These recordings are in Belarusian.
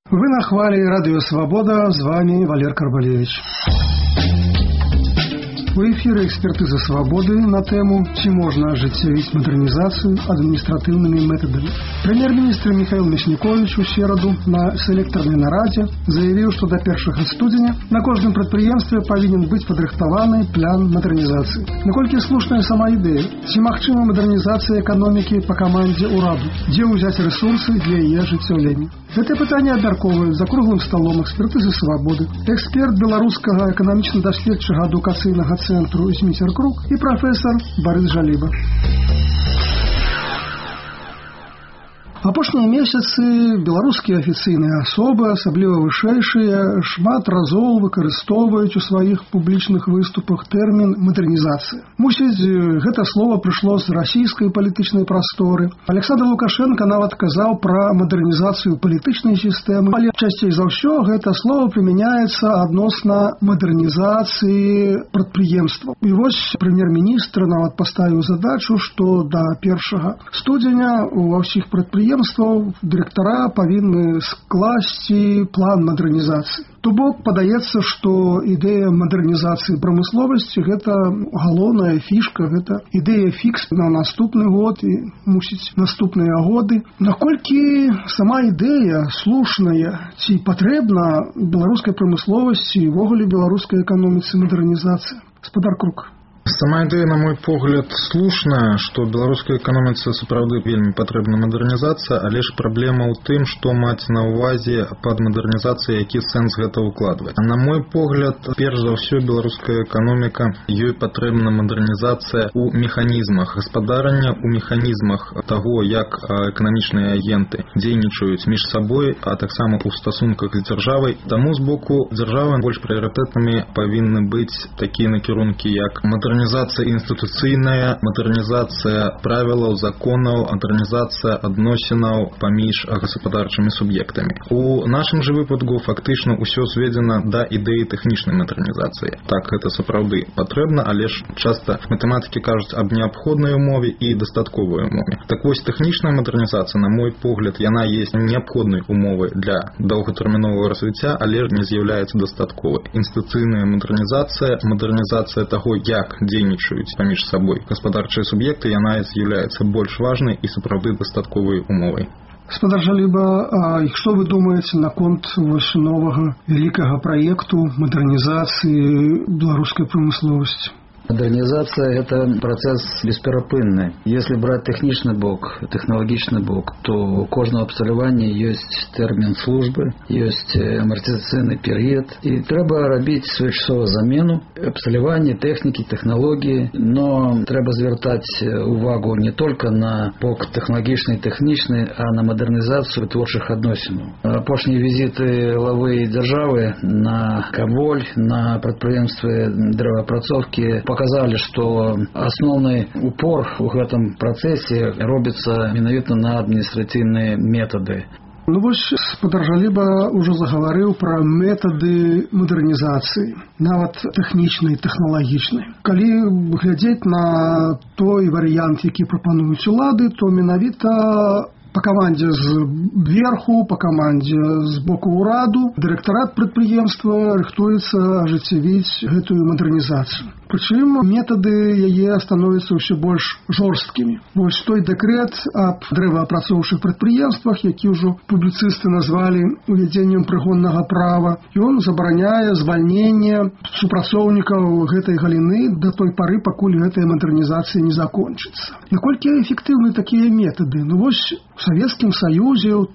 Вы на хвале Радио Свобода, с вами Валер Карбалевич. У эфіры экспертыза свабоды на тэму «Ці можна ажыццявіць мадэрнізацыю адміністратыўнымі метадамі». Прэм'ер-міністр Михаил Мишнякович у сераду на селектарнай нарадзе заявіў, што да 1 студзеня на кожным прадпрыемстве павінен быць падрыхтаваны план мадэрнізацыі. Наколькі слушная сама ідэя? Ці магчыма мадэрнізацыя эканомікі па камандзе ўраду? Дзе ўзяць рэсурсы для яе ажыццяўлення? Гэтае пытанне абмяркоўваюць за круглым сталом экспертызы свабоды эксперт беларускага эканамічна-даследчага адукацыйнага цэнтру «Зміцер-Крук» і прафесар Барыс Жаліба. Апошнія месяцы беларускія афіцыйныя асобы, асабліва вышэйшыя, шмат разоў выкарыстоўваюць у сваіх публічных выступах тэрмін «мадэрнізацыя». Мусіць, гэта слова прыйшло з расійскай палітычнай прасторы. Александр Лукашенко нават казаў пра мадэрнізацыю палітычнай сістэмы, але часцей за ўсё гэта слова прымяняецца адносна мадэрнізацыі прадпрыемстваў. І вось прэм'ер-міністр нават паставіў задачу, што да 1 студзеня ва ўсіх прадпрыемствах дырэктара павінны скласці план мадэрнізацыі. То бок падаецца, што ідэя мадэрнізацыі прамысловасці гэта галоўная фішка, гэта ідэя фікс на наступны год і мусіць наступныя годы. Наколькі сама ідэя слушная, ці патрэбна беларускай прамысловасці і ўвогуле беларускай эканоміцы мадэрнізацыя? Гаспадар Крук. Сама ідэя, на мой погляд, слушная, што беларускай эканоміцы сапраўды вельмі патрэбна мадэрнізацыя, але ж праблема ў тым, што маць на ўвазе пад мадэрнізацыяй, які сэнс гэта ўкладваць. На мой погляд, перш за ўсё беларуская эканоміка, ёй патрэбна мадэрнізацыя ў механізмах гаспадарання, у механізмах таго, як эканамічныя агенты дзейнічаюць між сабой, а таксама ў стасунках з дзяржавай. Таму з боку дзяржавы больш прыярытэтнымі павінны быць такія накірункі, як мадэрнізацыя інстытуцыйная, мадэрнізацыя правілаў, законаў, мадэрнізацыя адносінаў паміж гаспадарчымі суб'ектамі. У нашым жа выпадку фактычна ўсё зведзена да ідэі тэхнічнай мадэрнізацыі. Так, гэта сапраўды патрэбна, але ж часта матэматыкі кажуць аб неабходнай умове і дастатковай умове. Так вось, тэхнічная мадэрнізацыя, на мой погляд, яна есть неабходнай умовай для доўгатэрміновага развіцця, але не з'яўляецца дастатковай. Інстытуцыйная мадэрнізацыя, мадэрнізацыя таго, як дзейнічаюць паміж сабой гаспадарчыя суб'екты, яна з'яўляецца больш важнай і сапраўды дастатковай умовай. Гаспадар Жаліба, а што вы думаеце наконт вось новага вялікага праекту мадэрнізацыі беларускай прамысловасці? Модернизация – это процесс бесперапынный. Если брать техничный бок, технологичный бок, то у каждого абсталявання есть термин службы, есть амортизационный период. И треба робить своечасовую замену абсталявання, техники, технологии, но треба звертать увагу не только на бок технологичный и техничный, а на модернизацию творчих адносінаў. Апошние визиты главы державы на Каболь, на прадпрыемствы дрэваапрацоўкі показали, что основной упор в этом процессе робится менавіта на административные методы. Ну вось гаспадар Жаліба ўжо загаварыў пра метады мадэрнізацыі, нават тэхнічнай, тэхналагічнай. Калі глядзець на той варыянт, які прапануюць улады, то менавіта по камандзе зверху, по камандзе з боку ўраду дырэктарат прадпрыемства рыхтуецца ажыццявіць гэтую мадэрнізацыю. Прычым метады яе становяцца ўсё больш жорсткімі. Вось той дэкрэт аб дрэваапрацоўчых прадпрыемствах, які ўжо публіцысты назвалі увядзеннем прыгоннага права, ён забараняе звальненне супрацоўнікаў гэтай галіны да той пары, пакуль гэтая мадэрнізацыя не закончыцца. Наколькі эфектыўны такія метады? Ну вось у Савецкім Саюзе ў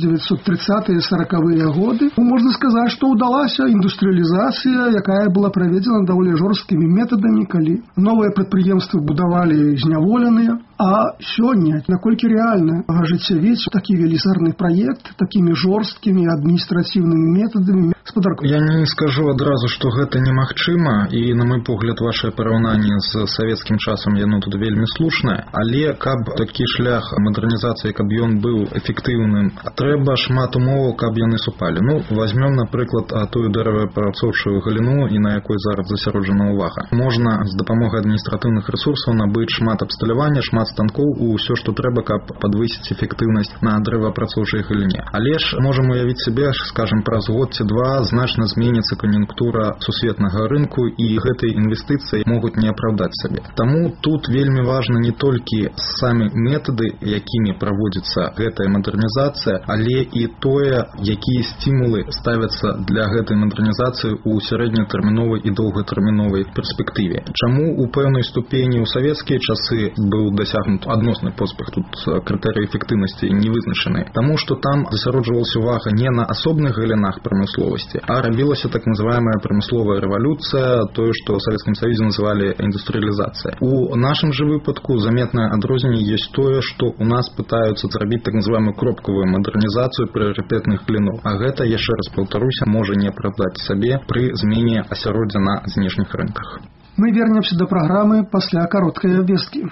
1930-40-е годы можна сказаць, што ўдалася індустрыялізацыя, якая была праведзена даволі жорсткімі метадамі, калі новыя прадпрыемствы будавалі зняволеныя. А сёння, наколькі рэальна ажыццявіць такі велізарны праект такімі жорсткімі адміністратыўнымі метадамі Спадарку. Я не скажу адразу, што гэта немагчыма, і на мой погляд вашае параўнанне з савецкім часам яно тут вельмі слушнае, але каб такі шлях мадэрнізацыі, каб ён быў эфектыўным, трэба шмат умоваў, каб яны супалі. Возьмем, напрыклад, тую дрэваапрацоўчую галіну, і на якой зараз засяроджана ўвага. Можна з дапамогай адміністратыўных рэсурсаў набыць шмат абсталявання, шмат станкоў, усё, што трэба, каб падвысіць эфектыўнасць на дрэваапрацоўчай галіне. Але ж можам уявіць сябе, скажем, праз год ці два значна зменіцца кан'юнктура сусветнага рынку, і гэтыя інвестыцыі могуць не апраўдаць сабе. Таму тут вельмі важна не толькі самі метады, якімі праводзіцца гэтая мадэрнізацыя, але і тое, якія стимулы ставяцца для гэтай мадэрнізацыі ў сярэднятэрміновай і доўгатэрміновай перспектыве. Чаму у пэўнай ступені ў савецкія часы быў дасягнут адносны поспех, тут крытэрыі эфектыўнасці не вызначаны? Таму што там засяроджвалася ўвага не на асобных галінах прамысловасці, а рабілася так называемая прамысловая рэвалюцыя, тое, што ў Савецкім Саюзе называлі індустрыялізацыя. У нашым жа выпадку заметнае адрозненне ёсць тое, што у нас пытаюцца зрабіць так называемую кропкавую мадэрнізацыю прыярытэтных галіноў. А гэта, яшчэ раз паўтаруся, можа не апраўдаць сабе пры змене асяроддзя на знешніх рынках. Мы вернемся до программы пасля кароткай абвесткі.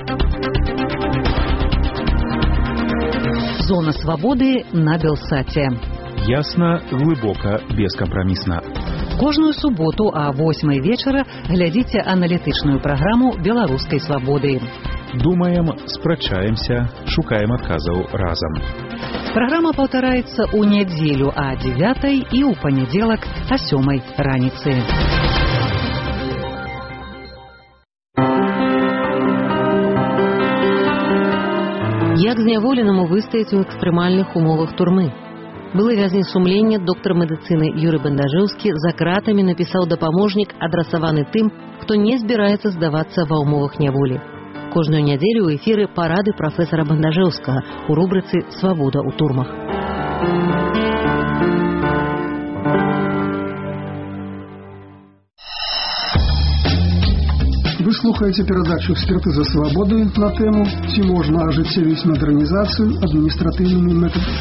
Зона свабоды на Белсаце. Ясна, глыбока, бескампрамісна. Кожную суботу а 8 вечара глядзіце аналітычную праграму беларускай свабоды. Думаем, спрачаемся, шукаем адказаў разам. Праграма паўтараецца ў нядзелю а 9 і ў панядзелак а 7 раніцы. Як зняволенаму выстаяць у экстрэмальных умовах турмы? Былы вязень сумлення, доктар медыцыны Юрый Бандажэўскі за кратамі напісаў дапаможнік, адрасаваны тым, хто не збіраецца здавацца ва ўмовах няволі. Кожную нядзелю ў эфіры парады прафесара Бандажэўскага у рубрыцы «Свабода ў турмах». Вы слухаете передачу «Эксперты за свободу» на тему «Ці можна ажыццявіць мадэрнізацыю адміністратыўнымі метадамі».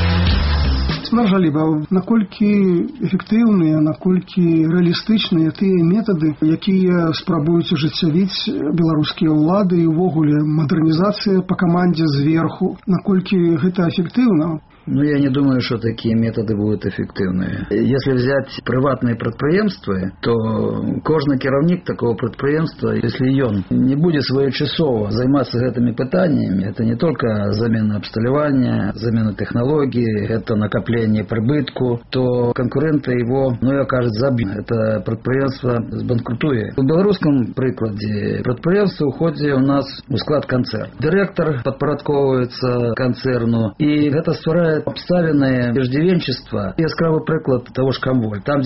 Смаржаліба, наколькі эфектыўныя, наколькі рэалістычныя тыя метады, якія спрабуюць ажыццявіць беларускія ўлады і ўвогуле мадэрнізацыя па камандзе зверху, наколькі гэта эфектыўна? Я не думаю, что такие методы будут эффективные. Если взять приватные предприемства, то кожный керовник такого предприемства, если он не будет своечасово заниматься этими питаниями, это не только замена обсталевания, замена технологий, это накопление прибытку, то конкуренты его, окажут забьют. Это предприемство сбанкрутует. В белорусском прикладе предприемство уходит у нас в склад концерн. Директор подпорядковывается концерну, и это створяет обставленное иждивенчество. Яскравый приклад того ж Камволь. Там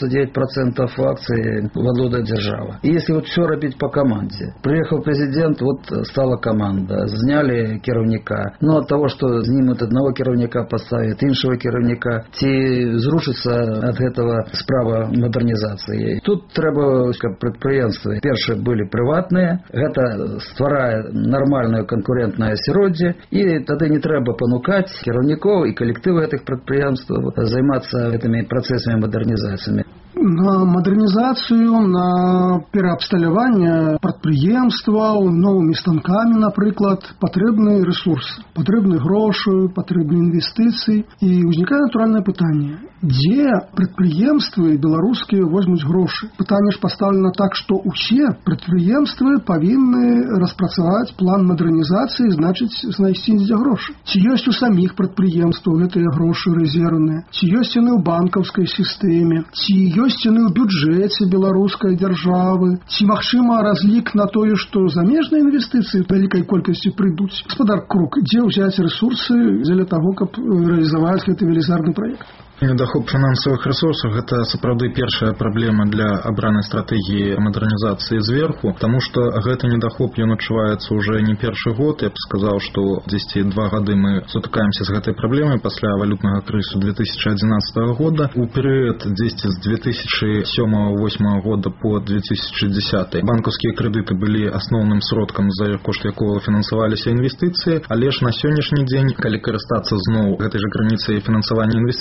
99% акций владает держава. И если все робить по команде. Приехал президент, стала команда. Зняли керовника. Но от того, что снимут одного керовника, поставят іншого керовника, ті зрушится от этого справа модернизации. Тут треба, как предприемства, першие были приватные. Это створяет нормальное конкурентное асяроддзе. И тогда не треба понукать керовников и коллективы этих предприемств заниматься этими процессами модернизации. На мадэрнізацыю, на пераабсталяванне прадпрыемстваў новымі станкамі, напрыклад, патрэбны рэсурс, патрэбны грошы, патрэбны інвестыцыі. І ўзнікае натуральнае пытанне: дзе прадпрыемствы беларускія возьмуць грошы? Пытанне ж пастаўлена так, што ўсе прадпрыемствы павінны распрацаваць план мадэрнізацыі, значыць, знайсці дзе грошы. Ці ёсць у саміх прадпрыемстваў гэтыя грошы рэзервныя? Ці ёсць яны ў банкаўскай сістэме? Ці ёсць яны ў бюджэце беларускай дзяржавы? Ці магчыма разлік на тое, што замежныя інвестыцыі вялікай колькасці прыйдуць? Гаспадар Крук, дзе ўзяць рэсурсы дзеля таго, каб рэалізаваць гэты велізарны праект? Недахоп фінансавых рэсурсаў – гэта сапраўды першая праблема для абранай стратэгіі мадэрнізацыі зверху, таму што гэты недахоп ён адчуваецца ўжо не першы год. Я б сказаў, што 10-2 гады мы сутыкаемся з гэтай праблемай пасля валютнага крызісу 2011 года. У перыяд 10 з 2007-2008 года по 2010 банкаўскія крэдыты былі асноўным сродкам, за кошт якога фінансаваліся інвестыцыі, але ж на сённяшні дзень, калі карыстацца зноў гэтай жа граніцай фінансавання інвестыцый, гэта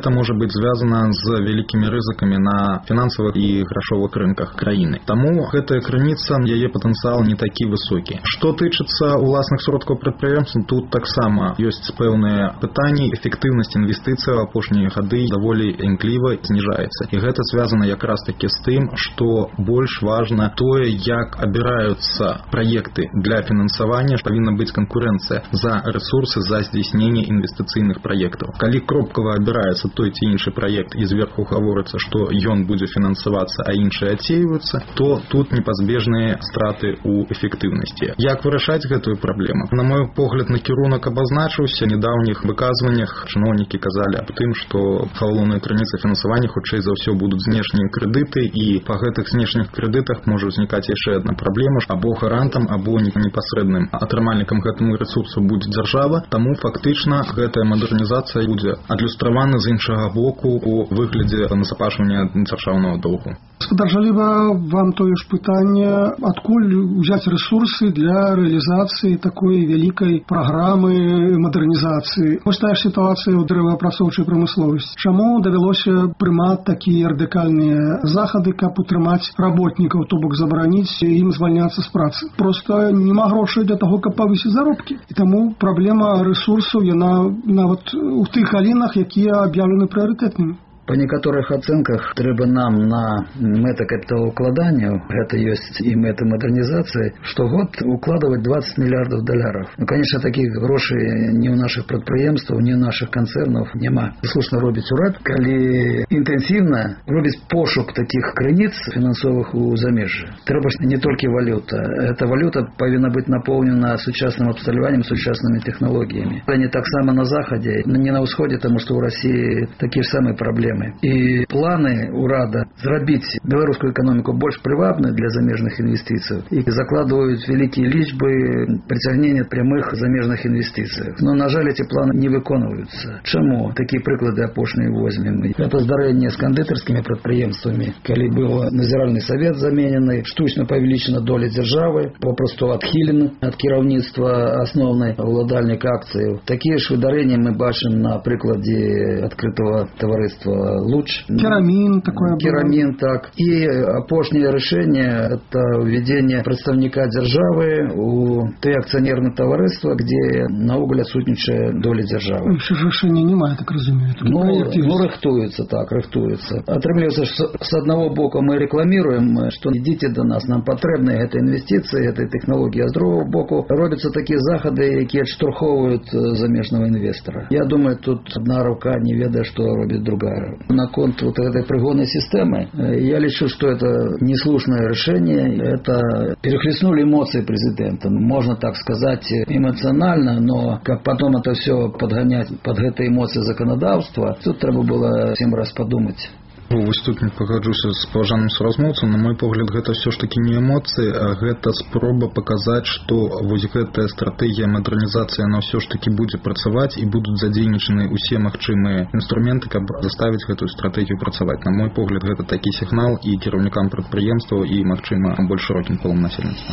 гэта можа быць звязана з вялікімі рызыкамі на фінансавых і грашовых рынках краіны. Таму гэтая крыніца, яе патэнцыял не такі высокі. Што тычыцца уласных сродкаў прадпрыемстваў, тут таксама ёсць пэўныя пытанні. Эфектыўнасць інвестыцый ў апошнія гады даволі імкліва зніжаецца. І гэта звязана якраз такі з тым, што больш важна тое, як абіраюцца праекты для фінансавання, павінна быць канкурэнцыя за рэсурсы, за здзейсненне інвестыцыйных праектаў. Калі кропкава абіраецца той ці іншы праект і зверху гаворыцца, што ён будзе фінансавацца, а іншыя адсеиваюцца, то тут непазбежныя страты ў эфектыўнасці. Як вырашаць гэтую праблему? На мой погляд, накірунак абазначыўся. В недавніх выказваннях чыноўнікі казалі аб тым, што галоўнай крыніцай фінансавання хутчэй за ўсё будуць знешнія крэдыты, і па гэтых знешніх крэдытах можа ўзнікаць яшчэ адна праблема, або гарантам, або непасрэдным атрымальнікам гэтаму рэсурсу будзе дзяржава. Таму фактычна гэтая мадэрнізацыя будзе адлюстравана з іншага боку у выглядзе назапашвання дзяржаўнага доўгу. Гаспадар Жаліба, вам тое ж пытанне, адкуль узяць рэсурсы для рэалізацыі такой вялікай праграмы мадэрнізацыі? Вось тая ж сітуацыя ў дрэваапрацоўчай прамысловасці. Чаму давялося прымаць такія радыкальныя захады, каб утрымаць работнікаў, то бок забараніць ім звальняцца з працы? Проста няма грошай для таго, каб павысіць заробкі. І таму праблема рэсурсаў, яна нават у тых галінах, якія аб'яўлены прыярытэтнымі. По некоторых оценках трэба нам на мэта капіталаўкладанняў, гэта ёсць і мэта мадэрнізацыі, штогод укладывать 20 миллиардов долларов. Ну, конечно, таких грошей ни у наших прадпрыемстваў, ни у наших концернов няма. Слушна робіць урад, калі інтэнсіўна робіць пошук таких крыніц фінансовых у замежжы. Трэба ж не толькі валюта. Эта валюта павінна быць напоўнена сучасным абсталяваннем, сучаснымі тэхналогіямі. Не таксама на Захадзе, не на ўсходзе, таму што ў Расіі такія ж самыя праблемы. І планы ўрада зрабіць беларускую эканоміку больш прывабнай для замежных інвестыцый і закладваюць вялікія лічбы прыцягнення прямых замежных інвестыцый. Но, на жаль, эти планы не выконваюцца. Чаму? Такія прыклады апошнія возьмем. Это здарэнне з кандытарскімі прадпрыемствамі, калі быў назіральны савет заменены, штучна павялічана доля дзяржавы, попросту адхілена ад кіраўніцтва асноўнай уладальніка акцыяў. Такія ж выдарэнні мы бачым на прыкладзе адкрытого таварыства Луч. Керамин такое было. Керамин, так. И апошнее решение – это введение представника державы у той акционерного товариства, где наогул отсутнічае доля державы. Еще же решения немає, так разумею. Ну, рыхтуется, так, рыхтуется. Атрымліваецца, с одного боку мы рекламируем, что идите до нас, нам потребны это инвестиции, это технологии, а с другого боку робятся такие заходы, які адштурховывают замежного инвестора. Я думаю, тут одна рука не ведае, что робит другая. На конт вот этой пригонной системы, я лечу, что это неслушное решение. Это перехлестнули эмоции президента. Можно так сказать эмоционально, но как потом это все подгонять под эти эмоции законодавства, тут треба было 7 раз подумать. Вось тут не пагаджуся з паважаным суразмоўцам. На мой погляд, гэта ўсё ж такі не эмоцыі, а гэта спроба паказаць, што вось гэтая стратэгія мадэрнізацыі, она ўсё ж такі будзе працаваць і будуць задзейнічаны ўсе магчымыя інструменты, каб заставіць гэтую стратэгію працаваць. На мой погляд, гэта такі сігнал і кіраўнікам прадпрыемстваў, і, магчыма, больш шырокім колам насельніцтва.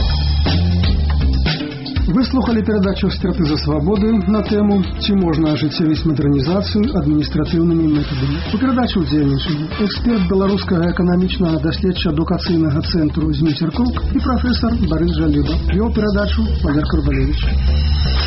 Вы слухали передачу «Эксперты за свободу» на тему «Ці можна ажыццявіць мадэрнізацыю адміністратыўнымі метадамі». У перадачы ўдзельнічалі эксперт беларускага эканамічнага даследча-адукацыйнага цэнтру «Зміцер Крук» і прафесар Барыс Жаліба. Вёў перадачу Валер Карбалевіч.